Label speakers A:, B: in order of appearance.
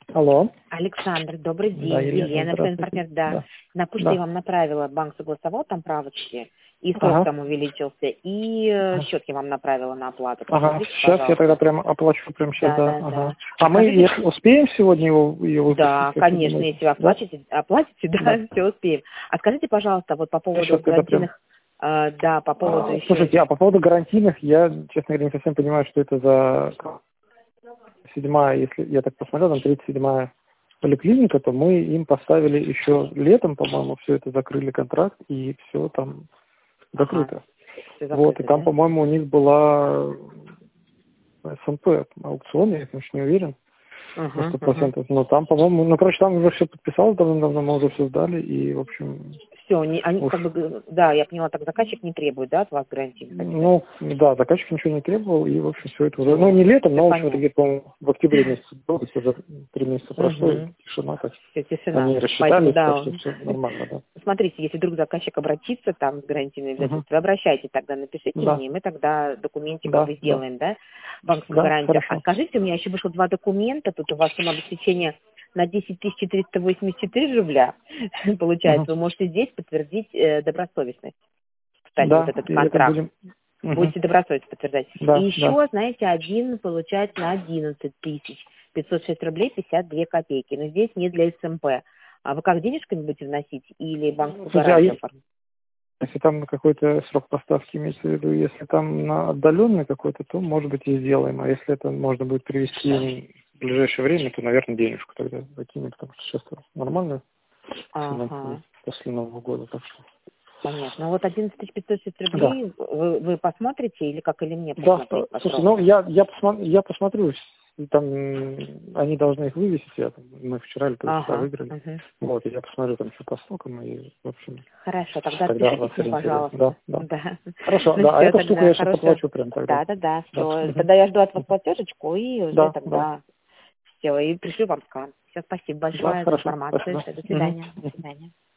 A: Алло.
B: Александр, добрый день.
A: Да, Елена,
B: Елена,
A: здравствуйте.
B: партнер, да.
A: Да.
B: На почту
A: Да.
B: я вам направила, банк согласовал там правочки, и срок
A: Ага.
B: там увеличился, и
A: Ага.
B: счет я вам направила на оплату.
A: Ага.
B: Посмотрите,
A: Сейчас я
B: пожалуйста.
A: тогда прямо оплачу прямо сейчас,
B: Да,
A: да.
B: да,
A: Ага.
B: да.
A: А мы
B: Скажите,
A: успеем сегодня ее выпустить?
B: да,
A: как вы
B: конечно,
A: думаете?
B: если вы
A: Да?
B: оплатите, да,
A: Да.
B: все успеем. А скажите, пожалуйста, вот по
A: Я
B: поводу
A: сейчас тогда прям...
B: гарантийных, да, по поводу еще...
A: Слушайте, а по поводу гарантийных, я, честно говоря, не совсем понимаю, что это за 7-я, если я так посмотрел, там 37-я поликлиника, то мы им поставили еще летом, по-моему, все это закрыли контракт, и все там закрыто.
B: Всё
A: Вот,
B: закрыто,
A: и там,
B: да?
A: по-моему, у них была СНП, аукцион, я, конечно, не уверен на
B: Угу, угу.
A: 100%, но там, по-моему, ну, короче, там уже все подписалось давно-давно, мы уже все сдали, и, в общем,
B: Все, они
A: уж,
B: как бы, да, я поняла, так заказчик не требует, да, от вас гарантийных каких-то?
A: ну, да, заказчик ничего не требовал, и, в общем, все это уже, ну, не летом,
B: Все
A: но, в общем,
B: понятно.
A: таки, по-моему, в октябре месяце было, то есть уже 3 месяца прошло, и
B: Угу.
A: тишина, так,
B: Все, тишина.
A: они
B: Поэтому,
A: рассчитались, так
B: да,
A: что все нормально, да.
B: смотрите, если вдруг заказчик обратится там с гарантийной
A: Угу.
B: обязательством, вы обращайтесь тогда, напишите
A: Да,
B: мне, мы тогда документик как
A: да,
B: бы
A: да,
B: сделаем, да, банковскую
A: да,
B: гарантию. А
A: хорошо.
B: скажите, у меня еще вышло 2 документа, тут у вас сумма обеспечения на 10 484 рубля,
A: Угу.
B: получается, вы можете здесь подтвердить добросовестность, кстати, вот
A: Да,
B: этот
A: и это
B: контракт.
A: будем, угу.
B: Будете добросовестно подтверждать. И
A: Да, да.
B: еще, знаете, один получается на 11 506 рублей 52 копейки. Но здесь не для СМП. А вы как, денежками будете вносить или банковскую
A: Слушайте, а
B: гарантию оформить?
A: если там какой-то срок поставки имеется в виду, если там на отдаленный какой-то, то, может быть, и сделаем. А если это можно будет привезти в ближайшее время, то, наверное, денежку тогда закинем, потому что сейчас нормально
B: Ага,
A: после Нового года. Так что...
B: понятно. Ну вот 11 506
A: Да.
B: рублей вы посмотрите или как, или мне
A: Да,
B: посмотреть по
A: слушай, ну
B: сроку?
A: я посмотрю, и там они должны их вывесить, мы вчера или позавчера
B: Ага,
A: выиграли.
B: угу.
A: Вот, и я посмотрю там все по срокам, и, в общем,
B: Хорошо, тогда
A: тогда
B: отпишитесь
A: вас
B: мне,
A: ориентирую. Да,
B: пожалуйста.
A: да.
B: Да.
A: Хорошо,
B: Ну
A: да, а
B: все,
A: эту штуку
B: тогда
A: я сейчас
B: хорошо.
A: оплачу прям тогда.
B: Да,
A: Да.
B: все.
A: Мгм.
B: Тогда я жду от вас платежечку и уже
A: Да, да.
B: тогда все, и пришлю вам скан. Все, спасибо
A: Да,
B: большое за
A: хорошо.
B: информацию.
A: Спасибо.
B: Всё, до
A: Мгм.
B: свидания. До свидания.